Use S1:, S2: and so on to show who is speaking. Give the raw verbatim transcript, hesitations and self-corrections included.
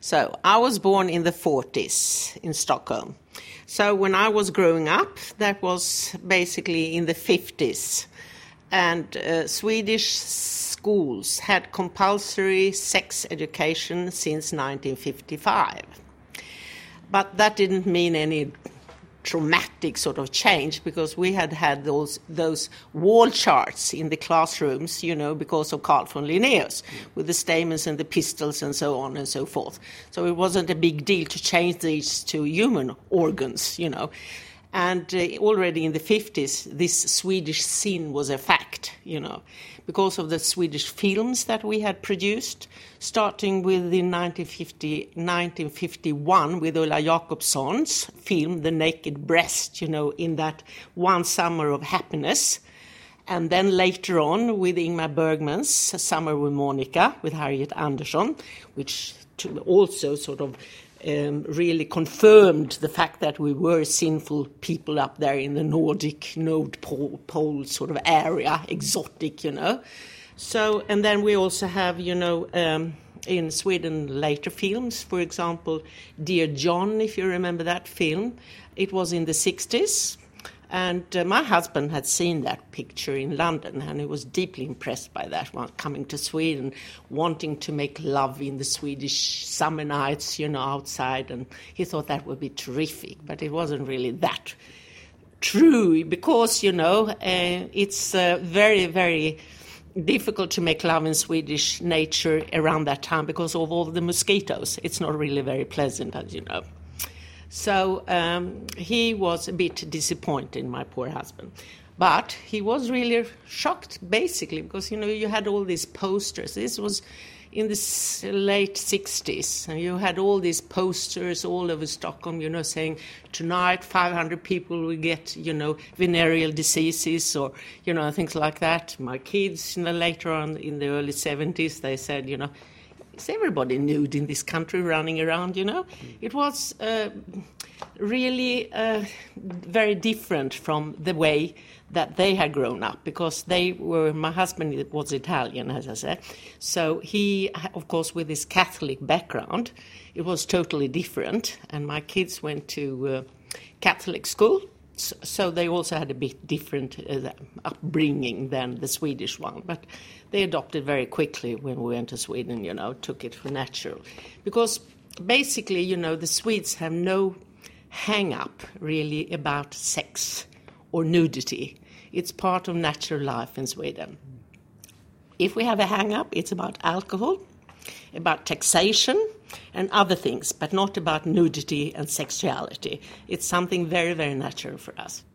S1: So I was born in the forties in Stockholm. So when I was growing up, that was basically in the fifties. And uh, Swedish schools had compulsory sex education since nineteen fifty-five. But that didn't mean any traumatic sort of change, because we had had those those wall charts in the classrooms, you know, because of Carl von Linnaeus, with the stamens and the pistils and so on and so forth. So it wasn't a big deal to change these to human organs, you know. And uh, already in the fifties, this Swedish sin was a fact, you know, because of the Swedish films that we had produced, starting with in nineteen fifty, nineteen fifty-one with Ulla Jacobsson's film The Naked Breast, you know, in that One Summer of Happiness. And then later on with Ingmar Bergman's Summer with Monica, with Harriet Andersson, which also sort of Um, really confirmed the fact that we were sinful people up there in the Nordic Node pole, pole sort of area, exotic, you know. So, and then we also have, you know, um, in Sweden later films, for example, Dear John, if you remember that film. It was in the sixties. And uh, my husband had seen that picture in London, and he was deeply impressed by that one, coming to Sweden, wanting to make love in the Swedish summer nights, you know, outside. And he thought that would be terrific, but it wasn't really that true, because, you know, uh, it's uh, very, very difficult to make love in Swedish nature around that time because of all the mosquitoes. It's not really very pleasant, as you know. So um, he was a bit disappointed, my poor husband. But he was really shocked, basically, because, you know, you had all these posters. This was in the late sixties, and you had all these posters all over Stockholm, you know, saying, tonight five hundred people will get, you know, venereal diseases, or, you know, things like that. My kids, you know, later on in the early seventies, they said, you know, is everybody nude in this country running around, you know? It was uh, really uh, very different from the way that they had grown up, because they were, my husband was Italian, as I said. So he, of course, with his Catholic background, it was totally different. And my kids went to uh, Catholic school, so they also had a bit different uh, upbringing than the Swedish one. But they adopted very quickly when we went to Sweden, you know, took it for natural. Because basically, you know, the Swedes have no hang-up really about sex or nudity. It's part of natural life in Sweden. If we have a hang-up, it's about alcohol, about taxation and other things, but not about nudity and sexuality. It's something very, very natural for us.